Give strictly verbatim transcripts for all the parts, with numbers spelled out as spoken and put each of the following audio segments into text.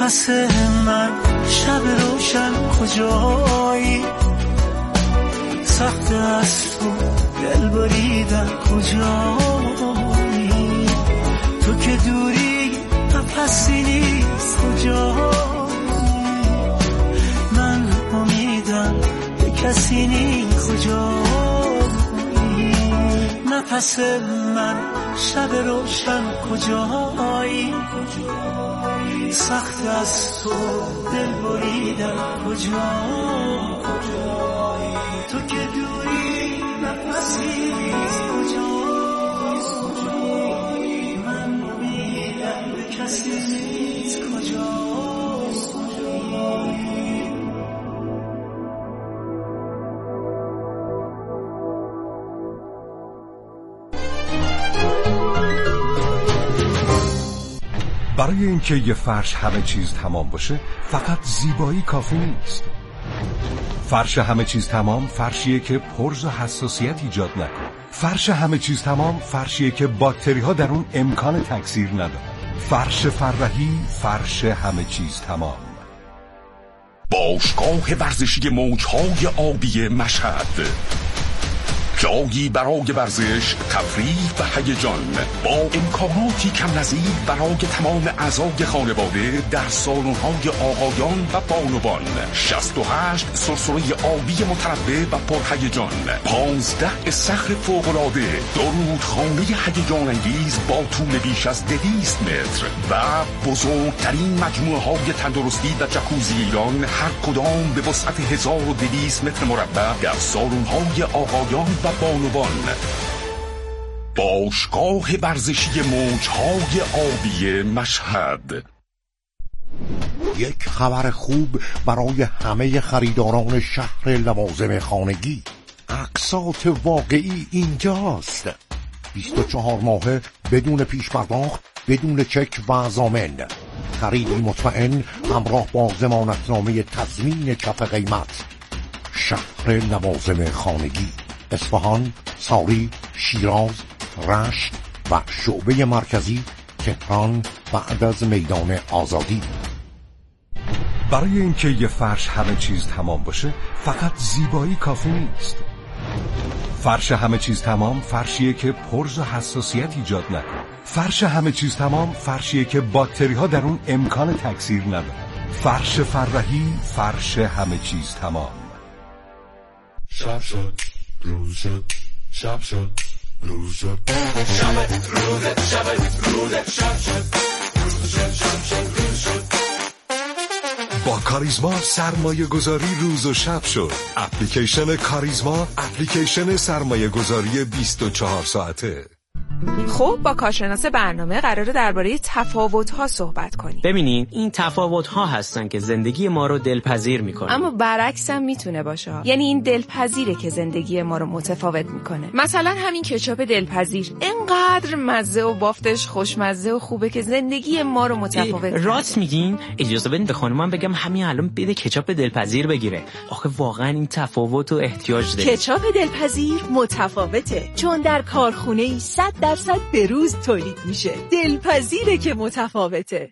نفس من شب روشن کجایی، سخت از تو دل بریدن کجایی، تو که دوری نفسی نیست کجایی، من امیدم به کسی نیست کجایی، نفس من شب روشن کجایی، سخت از تو دل بریدن کجایی، تو که دوری نفسی کجایی، من امیدم به کسی نیست کجایی. برای اینکه یه فرش همه چیز تمام باشه فقط زیبایی کافی نیست. فرش همه چیز تمام فرشیه که پرز و حساسیت ایجاد نکنه. فرش همه چیز تمام فرشیه که باکتری ها در اون امکان تکثیر نداره. فرش فرحی، فرش همه چیز تمام. باشگاه ورزشی موجهای آبی مشهد، جایی برای ورزش، تفریح و هیجان با امکاناتی کم نظیر برای تمام اعضای خانواده در سالن‌های آقایان و بانوان. شصت و هشت سرسره آبی متنوع و پرهیجان، پانزده استخر فوق‌العاده، دو رودخانه هیجان انگیز با طول بیش از دویست متر و بزرگترین مجموعه‌های تندرستی و جکوزی ایران، هر کدام به وسعت هزار و دویست متر مربع در سالن‌های آقایان و بانوان. باشگاه ورزشی موجهای آبی مشهد. یک خبر خوب برای همه خریداران شهر لوازم خانگی. اقساط واقعی اینجاست. بیست و چهار ماهه بدون پیش پرداخت، بدون چک و ضامن. خریدی مطمئن همراه با ضمانتنامه تضمین کف قیمت. شهر لوازم خانگی، اصفهان، ساری، شیراز، رشت و شعبه مرکزی تهران بعد از میدان آزادی. برای اینکه یه فرش همه چیز تمام باشه فقط زیبایی کافی نیست. فرش همه چیز تمام فرشیه که پرز و حساسیت ایجاد نکنه. فرش همه چیز تمام فرشیه که باکتری ها در اون امکان تکثیر نداره. فرش فرحی، فرش همه چیز تمام. شب شد، روز شد، شب شد، روز شد، شب روز شب روز شب شد، روز شد، شب شد، روز شد. با کاریزما سرمایه گذاری روز و شب شد. اپلیکیشن کاریزما، اپلیکیشن سرمایه گذاری بیست و چهار ساعته. خب با کارشناس برنامه قراره درباره تفاوت‌ها صحبت کنیم. ببینین این تفاوت‌ها هستن که زندگی ما رو دلپذیر میکنن. اما برعکس هم میتونه باشه. یعنی این دلپذیره که زندگی ما رو متفاوت میکنه. مثلا همین کچاپ دلپذیر انقدر مزه و بافتش خوشمزه و خوبه که زندگی ما رو متفاوت. راست میگین؟ اجازه بدین به خانومم بگم همین الان بده کچاپ دلپذیر بگیره. آخه واقعا این تفاوت و احتیاج داره. کچاپ دلپذیر متفاوته چون در کارخونه‌ای صد درصد به روز تولید میشه. دلپذیره که متفاوته.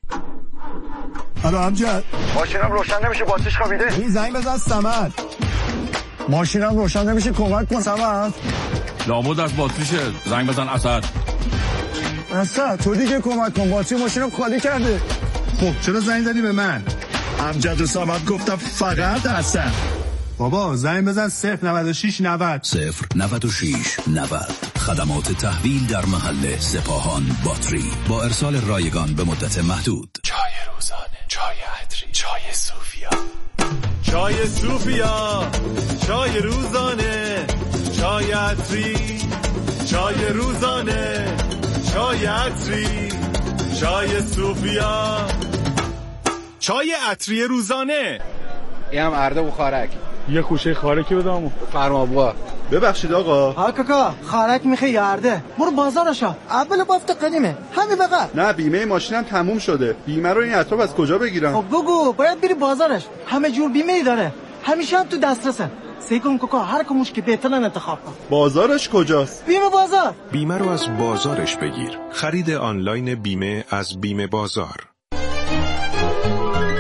الو امجد، ماشینم روشن نمیشه، باتریش خوابیده. این زنگ بزن صمد. ماشینم روشن نمیشه، کمک کن صمد. لابد از باتریشه، زنگ بزن اسد. اسد تو دیگه کمک کن، باتری ماشینم خالی کرده. خب چرا زنگ زدی به من؟ امجد و صمد گفتم فقط اسد. بابا زنگ بزن صفر نود و شش نود صفر نود و شش نود. خدمات تحویل در محل سپاهان باتری با ارسال رایگان به مدت محدود. چای روزانه، چای عطری، چای صوفیا، چای صوفیا، چای روزانه، چای عطری، چای روزانه، چای عطری، چای صوفیا، چای عطری روزانه. این هم ارده و خارک. یه خوشه خارکی بدامو. فرما بوا. ببخشید آقا. ها کاکا خارک میخه یارده. برو بازارشا. اول بافت قدیمه. همین بقى. نه بیمه ماشینم تموم شده. بیمه رو این اطراف از کجا بگیرم؟ خب بگو باید بری بازارش. همه جور بیمه ای داره. همیشه هم تو دسترسه. سیکون کوکا هر کموش که بهترن انتخاب کن. بازارش کجاست؟ بیمه بازار. بیمه رو از بازارش بگیر. خرید آنلاین بیمه از بیمه بازار.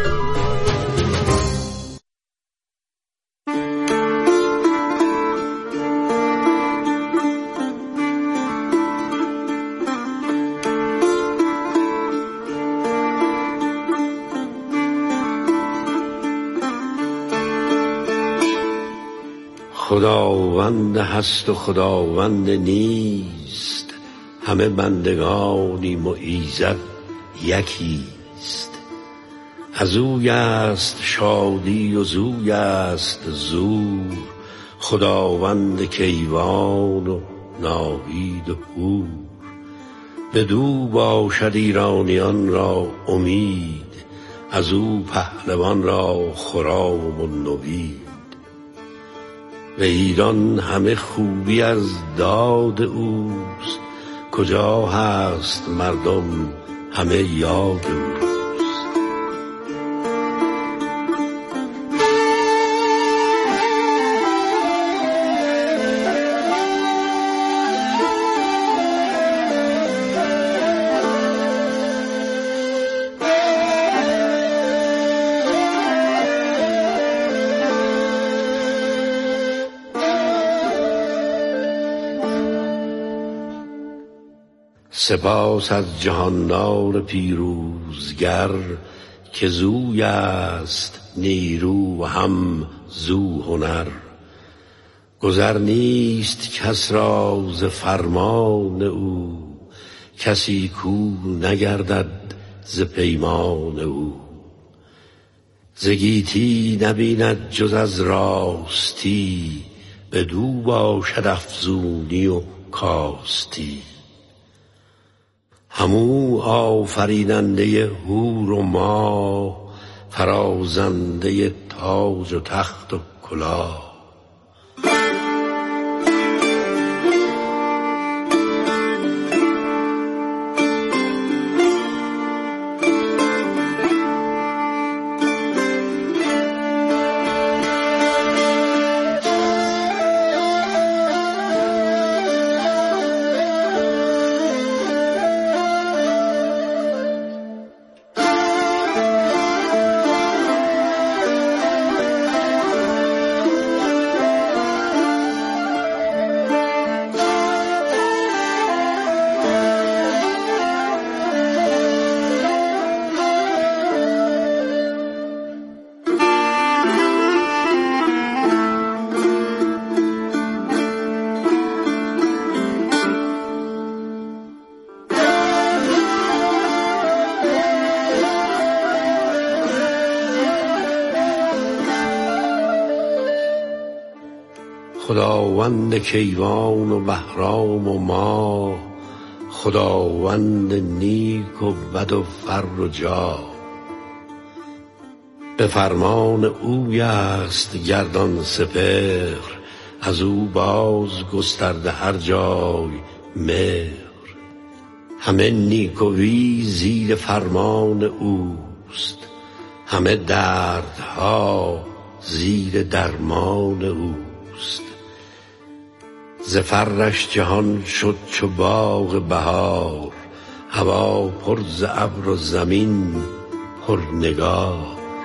خداوند هست و خداوند نیست، همه بندگانیم و ایزد یکیست. از اوی است شادی و زوی است زور، خداوند کیوان و ناهید و هور. بدو باشد ایرانیان را امید، از او پهلوان را خرام و نوید. و ایران همه خوبی از داد اوست، کجا هست مردم همه یاد اوست. سپاس از جهاندار پیروزگر، که زوی است نیرو و هم زو هنر. گذر نیست کس را ز فرمان او، کسی کو نگردد ز پیمان او. ز گیتی نبیند جز از راستی، بدو باشد افزونی و کاستی. همو آفریننده هور و ماه، فرازنده تاج و تخت و کلاه. خداوند کیوان و بهرام و ماه، خداوند نیک و بد و فر و جاه. به فرمان اوی است گردان سپهر، از او باز گسترده هر جای مهر. همه نیکویی زیر فرمان اوست، همه دردها زیر درمان اوست. ز فرش جهان شد چو باغ بهار، هوا پر ز ابر و زمین پر نگار.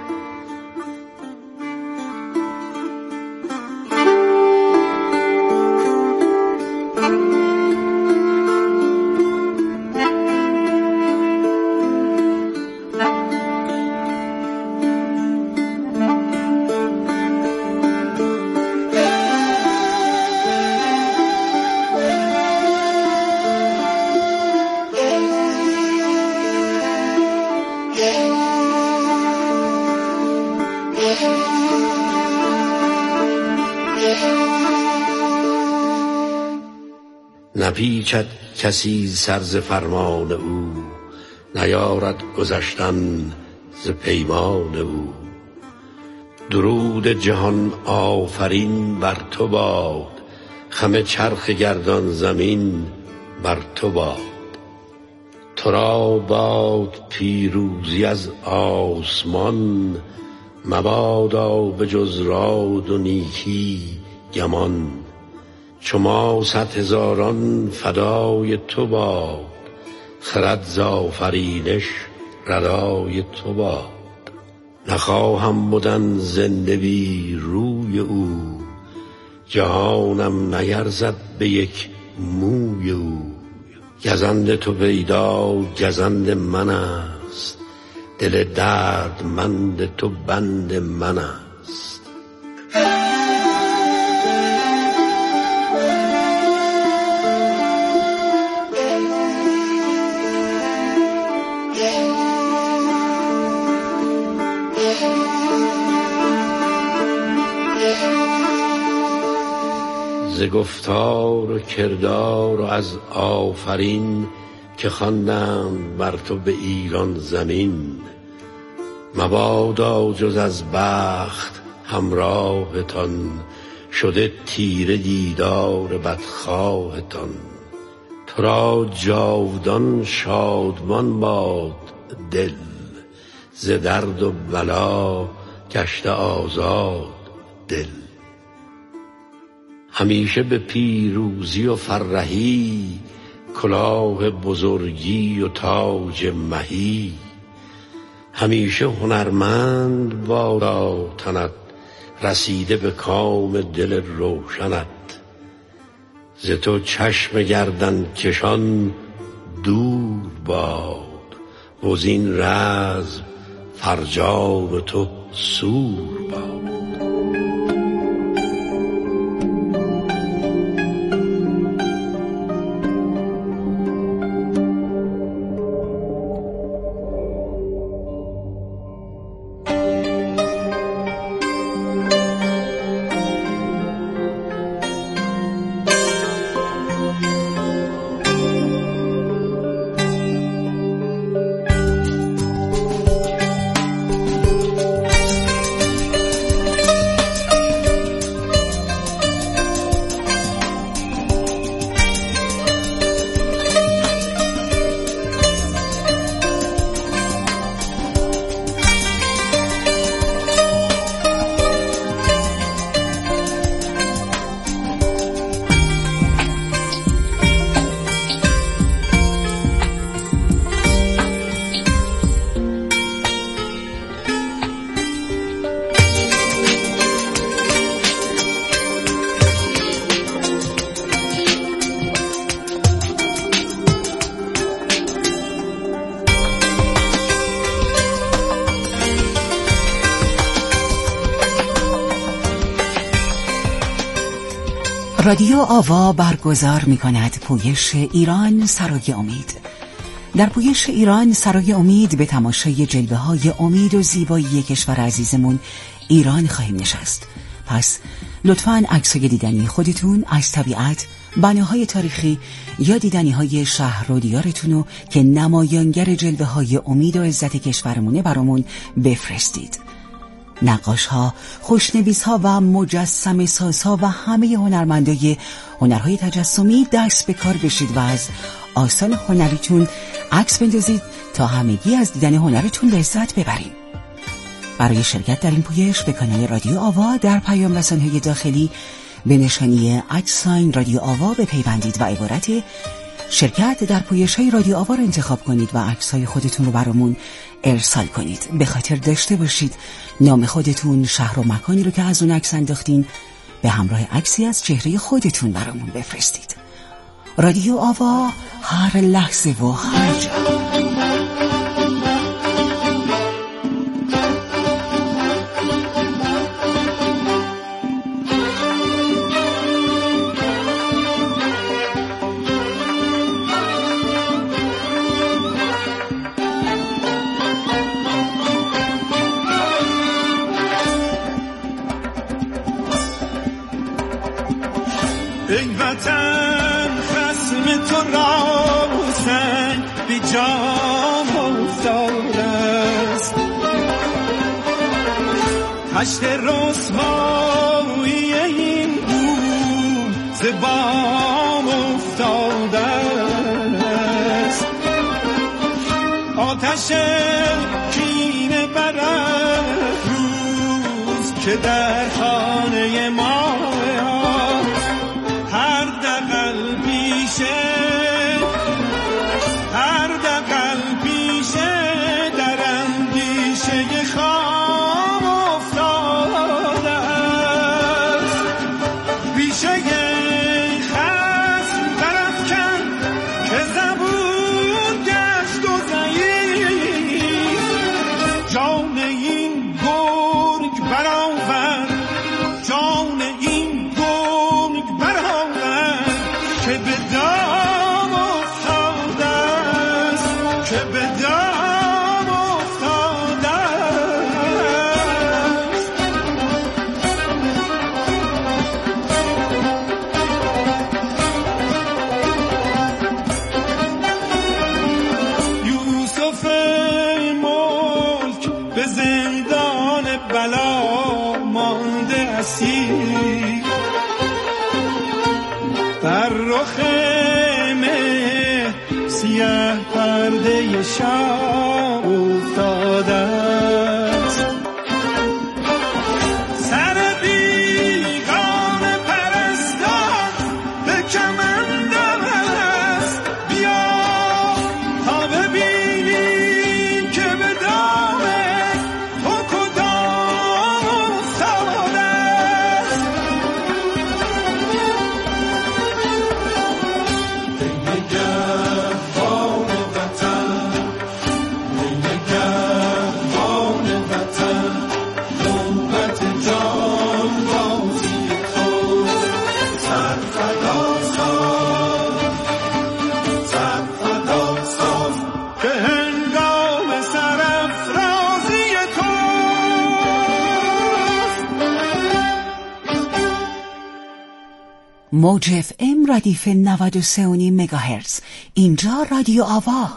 نپیچد کسی سر ز فرمان او، نیارد گذشتن ز پیمان او. درود جهان آفرین بر تو باد، خم چرخ گردان زمین بر تو باد. تو را باد پیروزی از آسمان، مبادا به جز راد و نیکی گمان. چو ما صد هزاران فدای تو باد، خرد ز آفرینش ردای تو باد. نخواهم بدن زنده بی روی او، جهانم نیرزد به یک موی او. گزند تو پیدا گزند من است، دل دردمند تو بند من است. ز گفتار و کردار و از آفرین که خواندند بر تو به ایران زمین. مبادا جز از بخت همراهتان شده تیره دیدار بدخواهتان. تو را جاودان شادمان باد دل ز درد و بلا گشته آزاد دل. همیشه به پیروزی و فرهی کلاه بزرگی و تاج مهی. همیشه هنرمند بادا تنت رسیده به کام دل روشنت. ز تو چشم گردن کشان دور باد وزین رزم فرجام تو سور باد. رادیو آوا برگزار می کند پویش ایران سرای امید. در پویش ایران سرای امید به تماشای جلوه های امید و زیبایی کشور عزیزمون ایران خواهیم نشست. پس لطفاً عکسای دیدنی خودتون از طبیعت، بناهای تاریخی یا دیدنی های شهر و دیارتونو که نمایانگر جلوه های امید و عزت کشورمونه برامون بفرستید. نقاش ها، خوشنویس ها و مجسمه ساز ها و همه هنرمندای هنرهای تجسمی دست به کار بشید و از آثار هنریتون عکس بندازید تا همگی از دیدن هنرتون لذت ببریم. برای شرکت در این پویش به کانال رادیو آوا در پیام رسانه‌های داخلی به نشانی ادساین رادیو آوا بپیوندید و عبارت شرکت در پویش‌های رادیو آوا رو انتخاب کنید و عکس‌های خودتون رو برامون ارسال کنید. به خاطر داشته باشید نام خودتون، شهر و مکانی رو که از اون عکس انداختین به همراه عکسی از چهره خودتون برامون بفرستید. رادیو آوا هر لحظه و هر جا. ای وطن خصم تو را سنگ بی جام افتاده است، تشت رسوایی این بود ز بام افتاده است. آتش کینه برافروز که در خانه ما هر دقل پیشه در اندیشه خام افتاده است. بیشه خصم برافکن که زبون گشت و ضعیف، جان این گرگ برآورد، جان این بر رخ مه سیه پرده شب افتاده است. سر بیگانه پرستان به کمندم است، بیا تا ببینیم که به دام تو کدام افتاده است. نگهبان وطن، نگهبان وطن، نوبت جان بازی تو. سر فدا ساز، سر فدا ساز که هنگام سرافرازی توست. موج اف ام ردیف نود و سه و نیم مگاهرتز. اینجا رادیو آوا.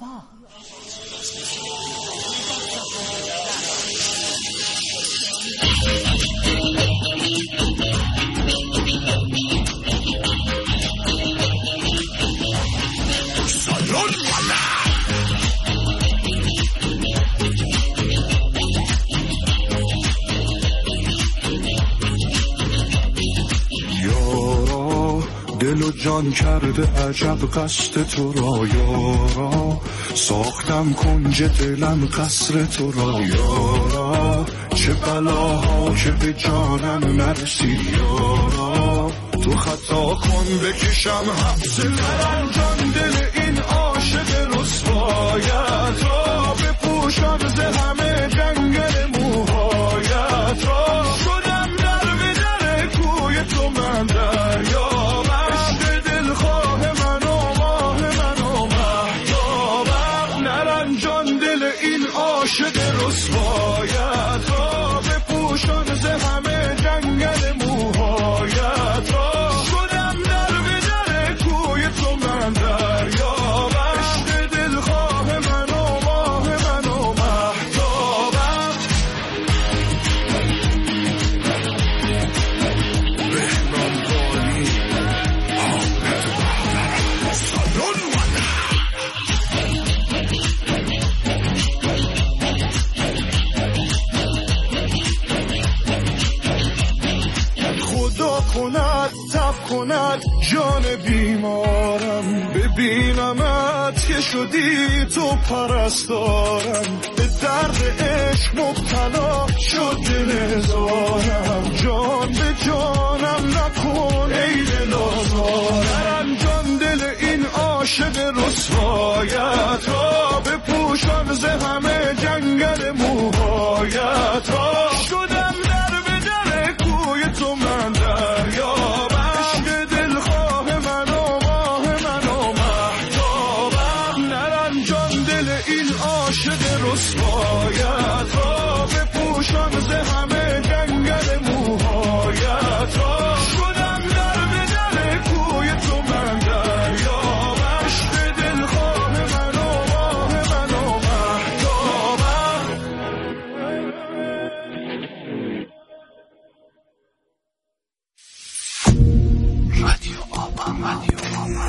یارا دل و جان کرده عجب قصد تو را، یارا ساختم کنج دلم قصر تو را، یارا چه بلاها که به جانم نرسید، یارا تو خطا کن بکشم حبس درم جان دل این عاشق رسوایت را، بپوشم ز همه جنگل موهایت را. شدم در به در کوی تو من دریا، عشق دلخواه من و ماه من و مهتابم، نرم جان دل این عاشق رسوایت را، بپوشم ز همه جنگل موهایت را. شدم در به در کوی تو من دریا، عشق دلخواه من و ماه من و مهتابم. بهنام قالی حامد بهرم سالون خدا کند تب کند جان بیمارم، ببینمت که شدی تو پرستارم، به درد عشق مبتلا شد دل هزارم، جان به جانم نکن ای دل آزارم، جان دل این عاشق رسوایت را، بپوشم ز همه جنگل موهایت را. شدم در به در کوی تو من دریا، عشق دلخواه من و ماه من و مهتابم، نرم جان دل این عاشق رسوایت را، بپوشم ز همه جنگل موهایت را. شدم در به در کوی تو من دریا، عشق دلخواه من و ماه من و مهتابم. رادیو آبا، رادیو آبا.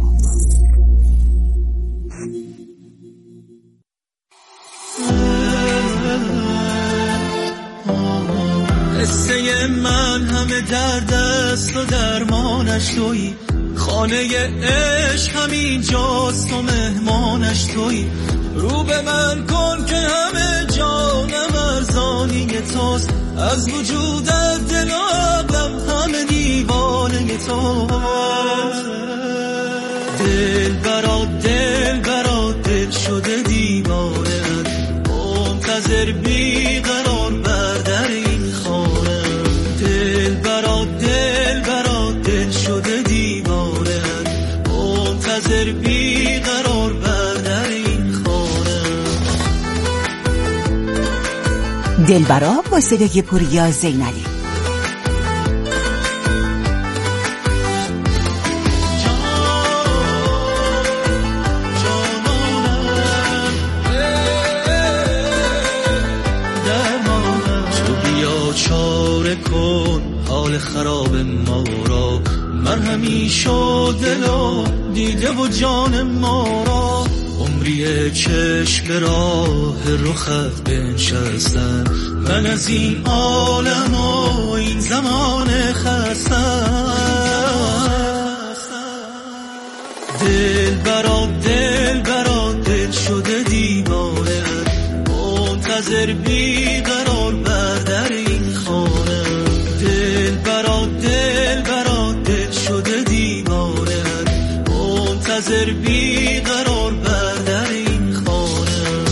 قصه من همه درد است و درمانش تویی، خانه عشق همین جاست و مهمانش تویی. رو به من کن که همه جانم ارزانی توست، از وجودت دل و عقلم همه دیوانه توست. دل برا دل برا دل شده دیوانه، منتظر بیقرار بر در این خانه. دل برا دل برا دل شده دیوانه، منتظر بیقرار بر در این خانه. دلبرا با صدای پوریا زینالی. چاره کن حال خراب ما را، من همیشه دلو دیده و جان ما را عمری چشم به راه رخت بنشستم من از این عالم و این زمان خستم دل برا دل برا دل شده دیوانه منتظر بیقرار بر در این خانه دل برا دل برا دل شده دیوانه منتظر بیقرار بر در این خانه.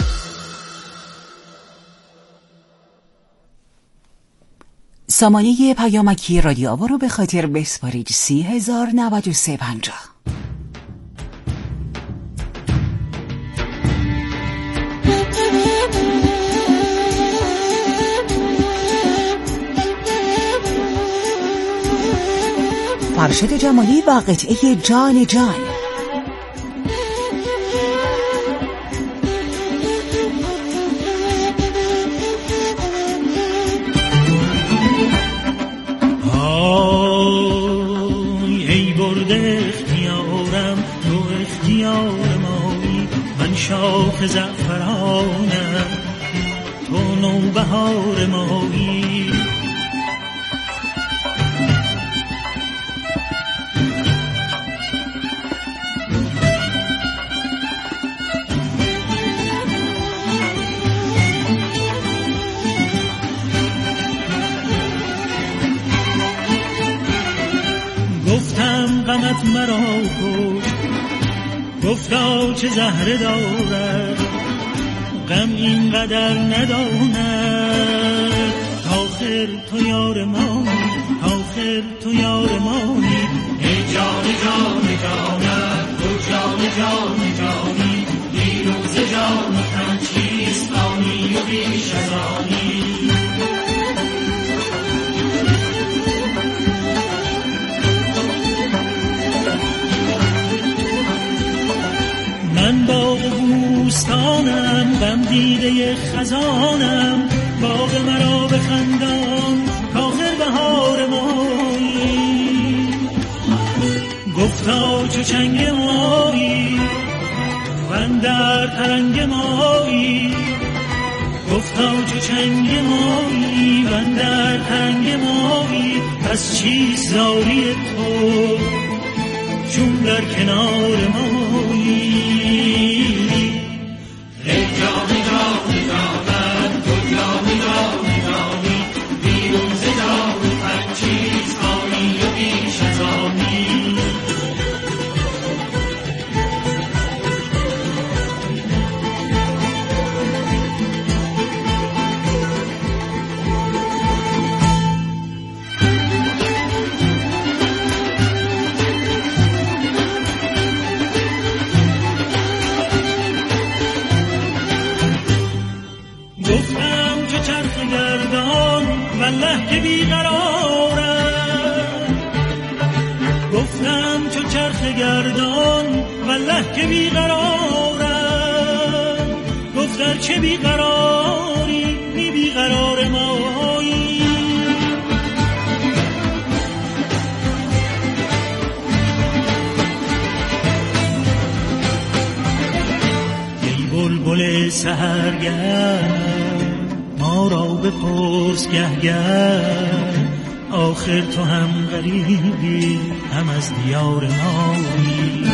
سامانه پیامکی رادیو آوا رو به خاطر بسپارید سی هزار نود و سه پنجاه. فرشاد جمالی و قطعه جان جان. آی ای برده اختیارم تو اختیار مایی من شاخ زعفرانم تو نوبهار مایی غمت مرا کش گفتا چه زهره دارد غم اینقدر نداند آخر تو یار مانی آخر تو یار مانی ای جان جان جانم تو جان جان جانی دیروز جان تن چیست آنی و بیش از آنی من باغ بوستانم غم دیده خزانم باغ مرا بخندان کاخر بهار مایی گفتا چو چنگ مایی من در ترنگ مایی گفتا چو چنگ مایی من در ترنگ مایی پس چیست زاری تو چون در کنار مایی ای جان جان جانم تو جان جان جانی بیرون ز جان هر چیز آنی و بیش از آنی والله که بیقرارم گفتم چو چرخ گردان والله که بیقرارم گفتر چه بیقراری می بیقرار مایی ای بلبل سحرگرد ما را بپرس گهگر آخر تو هم غریبی هم از دیار مایی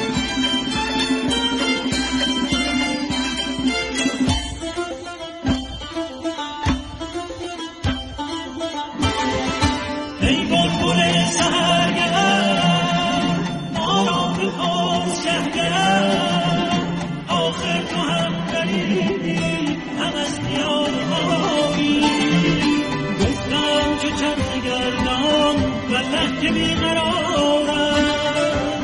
ای بلبل سحرگرد ما را بپرس گهگر آخر تو هم غریبی هم از دیار گفتم چه چرخ گردان والله که بیقرارم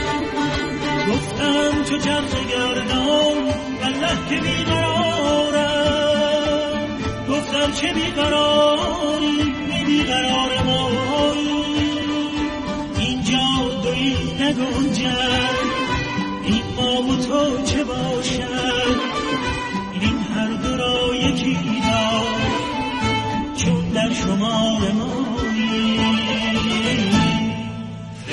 گفتم چه چرخ گردان والله که بیقرارم گفتم چه بیقراری می بیقرار مایی اینجا دویی نگنجد این ما و تو چه باشد این هر دو را یکی دار چون در شمار مایی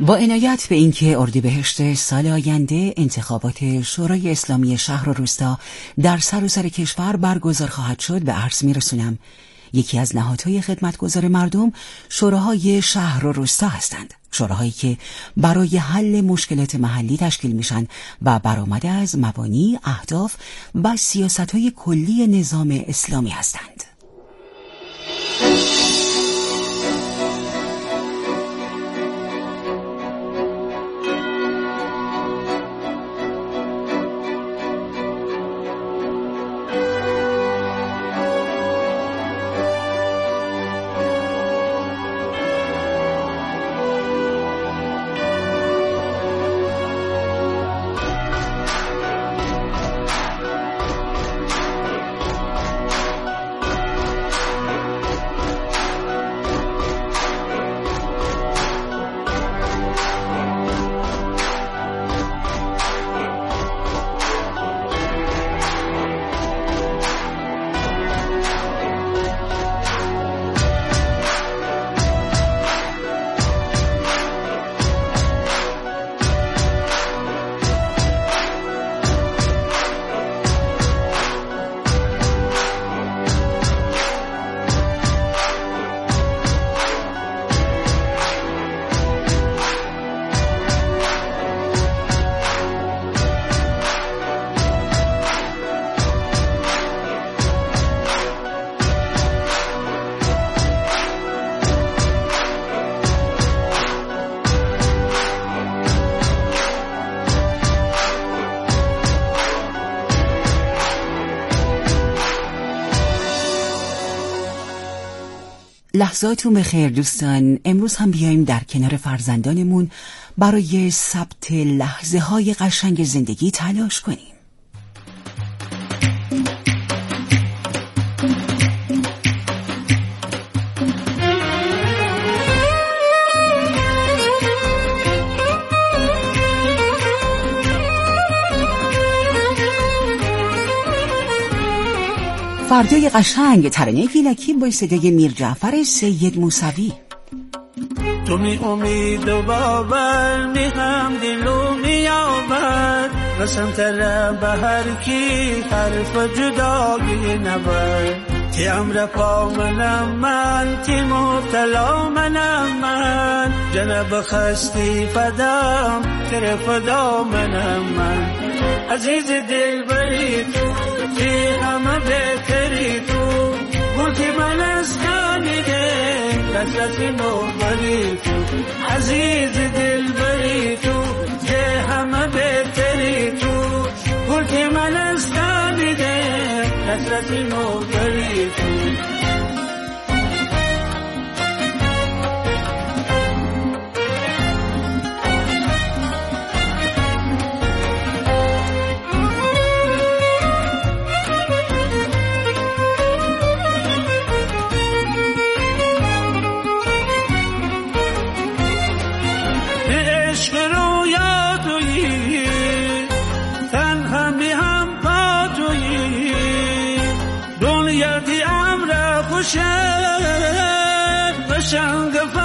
با عنایت به اینکه اردیبهشت سال آینده انتخابات شورای اسلامی شهر و روستا در سراسر کشور برگزار خواهد شد به عرض می‌رسونم یکی از نهادهای خدمتگزار مردم شوراهای شهر و روستا هستند. شوراهایی که برای حل مشکلات محلی تشکیل میشن و برآمده از مبانی، اهداف و سیاست‌های کلی نظام اسلامی هستند. لحظاتون بخیر دوستان. امروز هم بیایم در کنار فرزندانمون برای ثبت لحظه های قشنگ زندگی تلاش کنیم. فردای قشنگ، ترانه گیلکی با صدای میر جعفر سید موسوی. تو می امید و باور می هم دلو می آور رسم تره به هر کی حرف جدایی نبر تی امر پا منم من تی مبتلا منم من جنب خستی فدام تر فدا منم من عزیز دل بری تو تی همه بهتری تو گوتی من از خانیده لذتی نوبری تو عزیز دل بری تو تی همه بهتری تو گوتی من از خانیده لذتی نوبری تو شد بشنگ